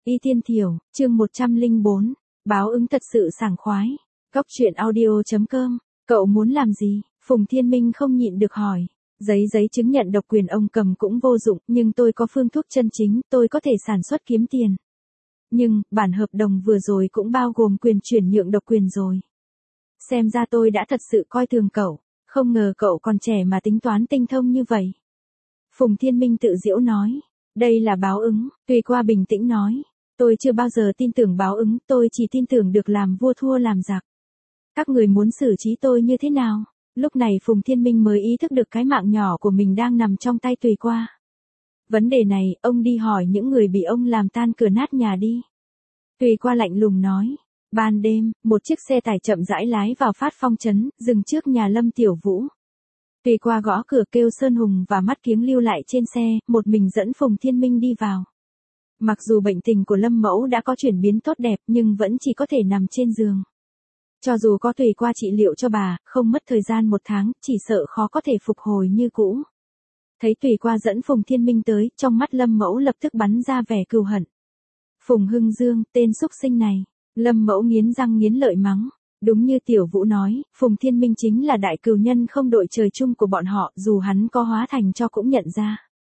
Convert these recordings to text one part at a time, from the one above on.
Y Tiên Thiểu, chương 104, báo ứng thật sự sảng khoái. Góc truyện audio.com, cậu muốn làm gì? Phùng Thiên Minh không nhịn được hỏi. Giấy chứng nhận độc quyền ông cầm cũng vô dụng, nhưng tôi có phương thuốc chân chính, tôi có thể sản xuất kiếm tiền. Nhưng, bản hợp đồng vừa rồi cũng bao gồm quyền chuyển nhượng độc quyền rồi. Xem ra tôi đã thật sự coi thường cậu, không ngờ cậu còn trẻ mà tính toán tinh thông như vậy. Phùng Thiên Minh tự giễu nói, đây là báo ứng, Tùy Qua bình tĩnh nói. Tôi chưa bao giờ tin tưởng báo ứng, tôi chỉ tin tưởng được làm vua thua làm giặc. Các người muốn xử trí tôi như thế nào? Lúc này Phùng Thiên Minh mới ý thức được cái mạng nhỏ của mình đang nằm trong tay Tùy Qua. Vấn đề này, ông đi hỏi những người bị ông làm tan cửa nát nhà đi. Tùy Qua lạnh lùng nói. Ban đêm, một chiếc xe tải chậm rãi lái vào Phát Phong trấn, dừng trước nhà Lâm Tiểu Vũ. Tùy Qua gõ cửa kêu Sơn Hùng và Mắt Kiếng lưu lại trên xe, một mình dẫn Phùng Thiên Minh đi vào. Mặc dù bệnh tình của Lâm Mẫu đã có chuyển biến tốt đẹp nhưng vẫn chỉ có thể nằm trên giường. Cho dù có Tùy Qua trị liệu cho bà, không mất thời gian 1 tháng, chỉ sợ khó có thể phục hồi như cũ. Thấy Tùy Qua dẫn Phùng Thiên Minh tới, trong mắt Lâm Mẫu lập tức bắn ra vẻ cừu hận. Phùng Hưng Dương, tên xúc sinh này. Lâm Mẫu nghiến răng nghiến lợi mắng. Đúng như Tiểu Vũ nói, Phùng Thiên Minh chính là đại cừu nhân không đội trời chung của bọn họ, dù hắn có hóa thành cho cũng nhận ra.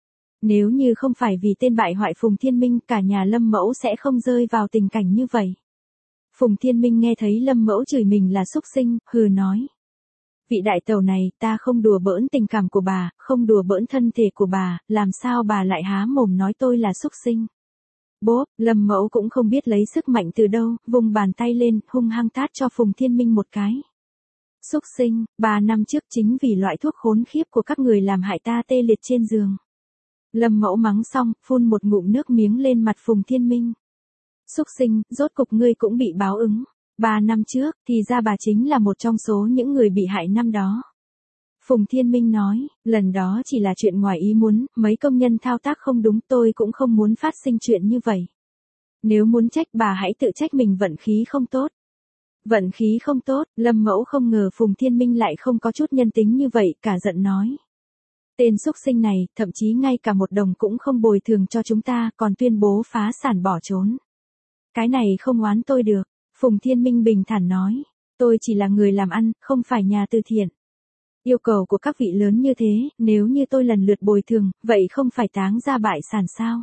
Nếu như không phải vì tên bại hoại Phùng Thiên Minh, cả nhà Lâm Mẫu sẽ không rơi vào tình cảnh như vậy. Phùng Thiên Minh nghe thấy Lâm Mẫu chửi mình là xúc sinh, hừ nói. Vị đại tẩu này, ta không đùa bỡn tình cảm của bà, không đùa bỡn thân thể của bà, làm sao bà lại há mồm nói tôi là xúc sinh. Bốp, Lâm Mẫu cũng không biết lấy sức mạnh từ đâu, vùng bàn tay lên, hung hăng tát cho Phùng Thiên Minh một cái. Xúc sinh, 3 năm trước chính vì loại thuốc khốn khiếp của các người làm hại ta tê liệt trên giường. Lâm Mẫu mắng xong, phun một ngụm nước miếng lên mặt Phùng Thiên Minh. Xúc sinh, rốt cục ngươi cũng bị báo ứng. 3 năm trước, thì ra bà chính là một trong số những người bị hại năm đó. Phùng Thiên Minh nói, lần đó chỉ là chuyện ngoài ý muốn, mấy công nhân thao tác không đúng, tôi cũng không muốn phát sinh chuyện như vậy. Nếu muốn trách bà hãy tự trách mình vận khí không tốt. Vận khí không tốt, Lâm Mẫu không ngờ Phùng Thiên Minh lại không có chút nhân tính như vậy, cả giận nói. Tên xúc sinh này, thậm chí ngay cả 1 đồng cũng không bồi thường cho chúng ta, còn tuyên bố phá sản bỏ trốn. Cái này không oán tôi được, Phùng Thiên Minh bình thản nói. Tôi chỉ là người làm ăn, không phải nhà từ thiện. Yêu cầu của các vị lớn như thế, nếu như tôi lần lượt bồi thường, vậy không phải táng ra bại sản sao?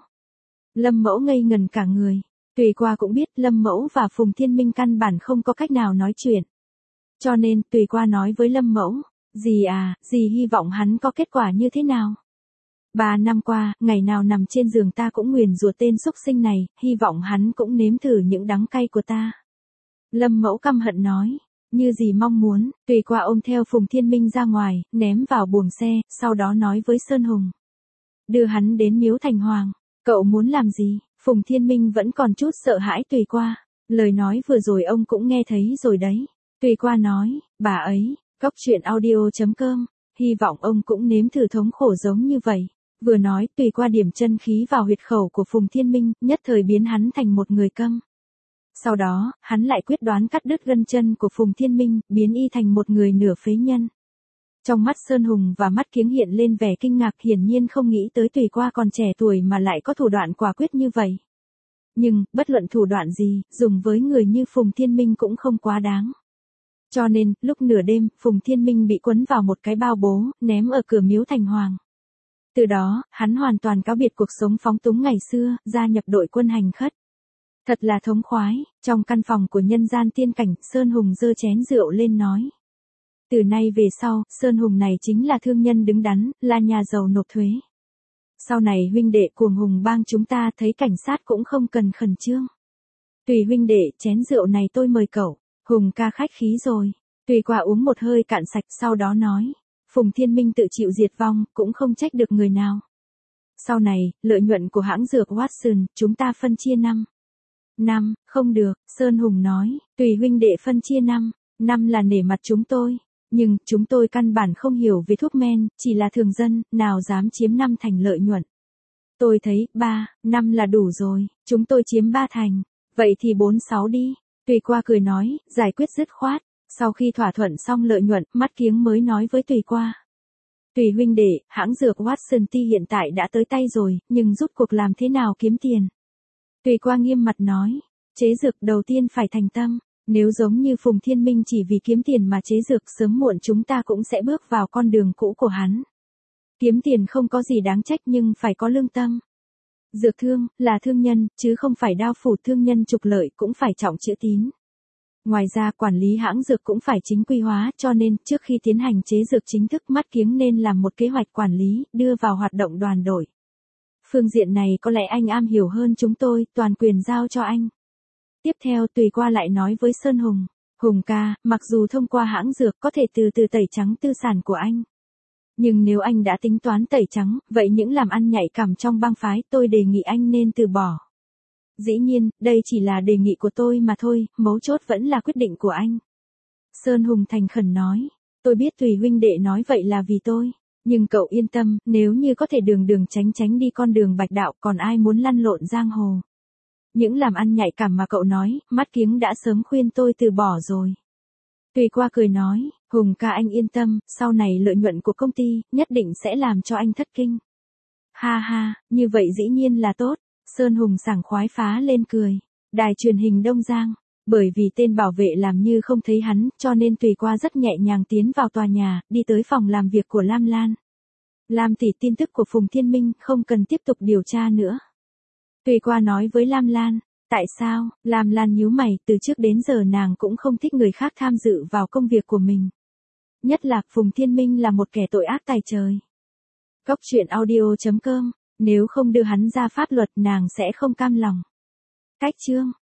Lâm Mẫu ngây ngần cả người. Tùy Qua cũng biết Lâm Mẫu và Phùng Thiên Minh căn bản không có cách nào nói chuyện. Cho nên, Tùy Qua nói với Lâm Mẫu, dì hy vọng hắn có kết quả như thế nào? 3 năm qua, ngày nào nằm trên giường ta cũng nguyền rủa tên xúc sinh này, hy vọng hắn cũng nếm thử những đắng cay của ta. Lâm Mẫu căm hận nói. Như gì mong muốn, Tùy Qua ôm theo Phùng Thiên Minh ra ngoài, ném vào buồng xe, sau đó nói với Sơn Hùng. Đưa hắn đến Miếu Thành Hoàng. Cậu muốn làm gì? Phùng Thiên Minh vẫn còn chút sợ hãi Tùy Qua. Lời nói vừa rồi ông cũng nghe thấy rồi đấy. Tùy Qua nói, bà ấy, góc truyện audio.com, hy vọng ông cũng nếm thử thống khổ giống như vậy. Vừa nói, Tùy Qua điểm chân khí vào huyệt khẩu của Phùng Thiên Minh, nhất thời biến hắn thành một người câm. Sau đó, hắn lại quyết đoán cắt đứt gân chân của Phùng Thiên Minh, biến y thành một người nửa phế nhân. Trong mắt Sơn Hùng và Mắt Kiếng hiện lên vẻ kinh ngạc, hiển nhiên không nghĩ tới Tùy Qua còn trẻ tuổi mà lại có thủ đoạn quả quyết như vậy. Nhưng, bất luận thủ đoạn gì, dùng với người như Phùng Thiên Minh cũng không quá đáng. Cho nên, lúc nửa đêm, Phùng Thiên Minh bị quấn vào một cái bao bố, ném ở cửa Miếu Thành Hoàng. Từ đó, hắn hoàn toàn cáo biệt cuộc sống phóng túng ngày xưa, gia nhập đội quân hành khất. Thật là thống khoái, trong căn phòng của nhân gian tiên cảnh, Sơn Hùng giơ chén rượu lên nói. Từ nay về sau, Sơn Hùng này chính là thương nhân đứng đắn, là nhà giàu nộp thuế. Sau này huynh đệ cuồng Hùng bang chúng ta thấy cảnh sát cũng không cần khẩn trương. Tùy huynh đệ, chén rượu này tôi mời cậu. Hùng ca khách khí rồi. Tùy Qua uống một hơi cạn sạch, sau đó nói. Phùng Thiên Minh tự chịu diệt vong, cũng không trách được người nào. Sau này, lợi nhuận của hãng dược Watson, chúng ta phân chia 5, không được, Sơn Hùng nói, Tùy huynh đệ phân chia 5 là nể mặt chúng tôi, nhưng chúng tôi căn bản không hiểu về thuốc men, chỉ là thường dân, nào dám chiếm 5 thành lợi nhuận. Tôi thấy 5 là đủ rồi, chúng tôi chiếm 3 thành, vậy thì 4-6 đi. Tùy Qua cười nói, giải quyết dứt khoát. Sau khi thỏa thuận xong lợi nhuận, Mắt Kiếng mới nói với Tùy Qua. Tùy huynh đệ, hãng dược Watson T hiện tại đã tới tay rồi, nhưng rút cuộc làm thế nào kiếm tiền? Tùy Qua nghiêm mặt nói, chế dược đầu tiên phải thành tâm, nếu giống như Phùng Thiên Minh chỉ vì kiếm tiền mà chế dược sớm muộn chúng ta cũng sẽ bước vào con đường cũ của hắn. Kiếm tiền không có gì đáng trách nhưng phải có lương tâm. Dược thương, là thương nhân, chứ không phải đao phủ thương nhân trục lợi cũng phải trọng chữ tín. Ngoài ra quản lý hãng dược cũng phải chính quy hóa cho nên trước khi tiến hành chế dược chính thức Mắt Kiếng nên làm một kế hoạch quản lý, đưa vào hoạt động đoàn đội. Phương diện này có lẽ anh am hiểu hơn chúng tôi, toàn quyền giao cho anh. Tiếp theo Tùy Qua lại nói với Sơn Hùng, Hùng ca, mặc dù thông qua hãng dược có thể từ từ tẩy trắng tư sản của anh. Nhưng nếu anh đã tính toán tẩy trắng, vậy những làm ăn nhạy cảm trong bang phái tôi đề nghị anh nên từ bỏ. Dĩ nhiên, đây chỉ là đề nghị của tôi mà thôi, mấu chốt vẫn là quyết định của anh. Sơn Hùng thành khẩn nói, tôi biết Tùy huynh đệ nói vậy là vì tôi. Nhưng cậu yên tâm, nếu như có thể đường đường tránh đi con đường bạch đạo còn ai muốn lăn lộn giang hồ. Những làm ăn nhạy cảm mà cậu nói, Mắt Kiếng đã sớm khuyên tôi từ bỏ rồi. Tùy Qua cười nói, Hùng ca anh yên tâm, sau này lợi nhuận của công ty, nhất định sẽ làm cho anh thất kinh. Ha ha, như vậy dĩ nhiên là tốt. Sơn Hùng sảng khoái phá lên cười. Đài truyền hình Đông Giang. Bởi vì tên bảo vệ làm như không thấy hắn, cho nên Tùy Qua rất nhẹ nhàng tiến vào tòa nhà, đi tới phòng làm việc của Lam Lan. Lam tỷ, tin tức của Phùng Thiên Minh không cần tiếp tục điều tra nữa. Tùy Qua nói với Lam Lan. Tại sao? Lam Lan nhíu mày, từ trước đến giờ nàng cũng không thích người khác tham dự vào công việc của mình. Nhất là Phùng Thiên Minh là một kẻ tội ác tày trời. Cốc truyện audio.com, nếu không đưa hắn ra pháp luật nàng sẽ không cam lòng. Cách chương